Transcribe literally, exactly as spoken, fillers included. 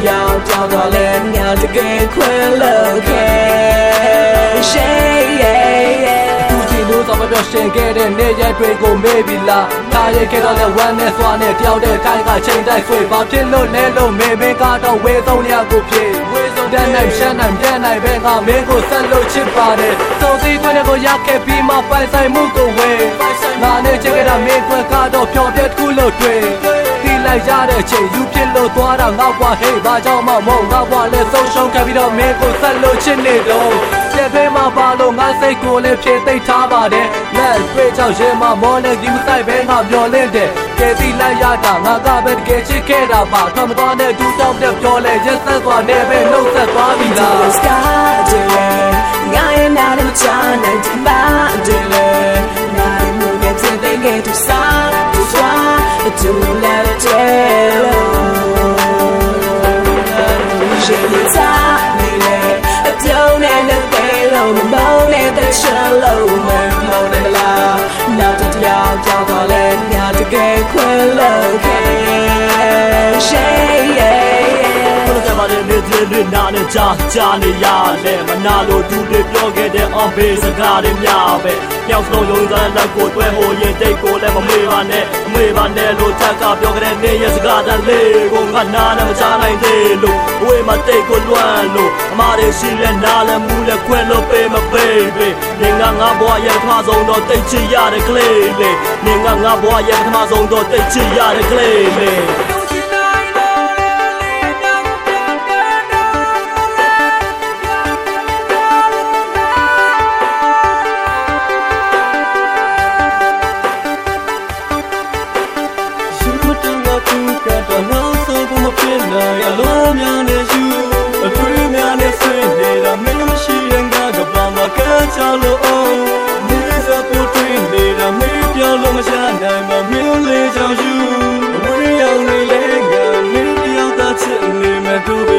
ယောက်ကြောက်တော့လဲငါတကယ်ခွဲလို့ခဲ့လို့တော့ပြောရှင်ခဲ့တဲ့နေရက်တွေကိုမေးပြီလားထားရခဲ့တော့လဲဝမ်းနဲ့စွာနဲ့တယောက်တဲ့ခိုင်ကချိန်တိုက်ဆွေဘာဖြစ်လို့လဲလို့မေးမင်းကတော့ဝေဆုံးရကိုဖြစ်ဝေဆုံးတဲ့နိုင်ရှမ်းနိုင်တဲ့နိုင်ပဲငါမင်းကိုဆက်လို့ချစ်ပါတယ်စုံစည်းခွင့်ကိုရခဲ့ပြီးမှပိုင်ဆိုင်မှုကိုဝေငါနဲ့ချစ်ခဲ့တာမင်းခွဲကတော့ပျော်ပြက်တစ်ခုလို့တွေ့တီးလိုက်ရတဲ့အချိန်ယူဖြစ်လို့သွားတာငါ့ဘွားဟေးဘာကြောင့်မှမဟုတ်ငါ့ဘွားလဲဆုံးရှုံးခဲ့ပြီးတော့မင်းကိုဆက်လို့ချစ်နေတော့တဲ့ဖေးမှာပါလို့ငါစိတ်ကိုလည်းဖြည့်သိပ်ထားပါတယ်လက်တွေ့ကြောင့်ရင်မမောနဲ့ဒီမဆိုင်ပဲငါမျောလင့်တယ်ကဲတိလိုက်ရတာငါကပဲတကယ်ချစ်ခဲ့တာပါထမတော်နဲ့ဒူတောက်တဲ့ပြောလဲရက်ဆက်သွားနေပဲနှုတ်ဆက်သွားပြီလား Sky day ငါရဲ့နာနဲ့ချာနိုင်ဒီမှာ day ငါရဲ့မှုနဲ့တင်သိခဲ့သူစားသူစွာသူလည်းတဲ့ရှင်ရစားနေလေအပြုံးနဲ့လည်းပဲလုံးမုန်းနေတဲ့ချေလုံးမမုန်းနေလားနောက်တစ်ယောက်ကြောက်တော့လဲငါတကယ်ခွဲလို့ခဲ့နေနာနဲ့ကြာကြာနေရလဲမနာလို့သူတွေပြောခဲ့တဲ့ on base စကားတွေများပဲမြောက်ဆုံးလုံးစားလက်ကိုတွဲဟိုရင်တိတ်ကိုလည်းမမေ့ပါနဲ့အမေ့ပါနဲ့လို့ချက်ကပြောခဲ့တဲ့နေရစကားတည်းလေးကိုငါနာနဲ့မချနိုင်သေးလို့အဝေးမှာတိတ်ကိုလွမ်းလို့အမားတွေရှိလဲနားလဲမူးလဲခွဲလို့ပေးမပေးပေးနေငါငါဘွားရဲ့ပထမဆုံးတော့တိတ်ချရတဲ့ကလေးလေးနေငါငါဘွားရဲ့ပထမဆုံးတော့တိတ်ချရတဲ့ကလေးလေးအလုံးများနဲ့ယူအထွေးများနဲ့ဆွေးနေတာမင်းမရှိရင်ငါကဘာမှကချလို့အောင်နေစားပို့ထွေးနေတာမင်းပြောလို့မချနိုင်မှမင်းလေးကြောင့်ယူအဝေးရောက်နေလေငါမင်းတယောက်သာချစ်နေမှတို့